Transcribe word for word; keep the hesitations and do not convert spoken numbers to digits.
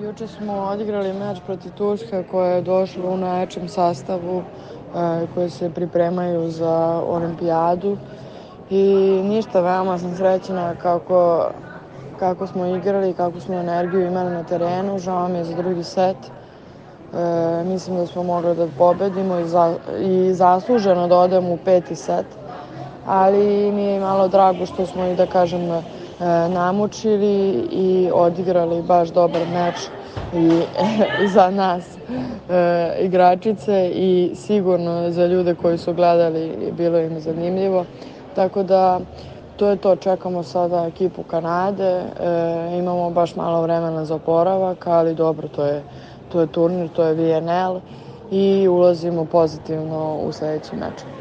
Juče smo odigrali meč protiv Turske koja je došla u najjačem sastavu e, koji se pripremaju za olimpijadu i ništa, veoma sam srećna kako, kako smo igrali, kako smo energiju imali na terenu. Žao mi je za drugi set. E, mislim da smo mogli da pobedimo i, za, i zasluženo da odemo u peti set, ali mi je malo drago što smo i da kažem e, namučili i odigrali baš dobar meč i e, za nas e, igračice i sigurno za ljude koji su gledali bilo im zanimljivo. Tako da to je to, čekamo sada ekipu Kanade, e, imamo baš malo vremena za oporavak, ali dobro, to je, to je turnir, to je V N L i ulazimo pozitivno u sledeći meč.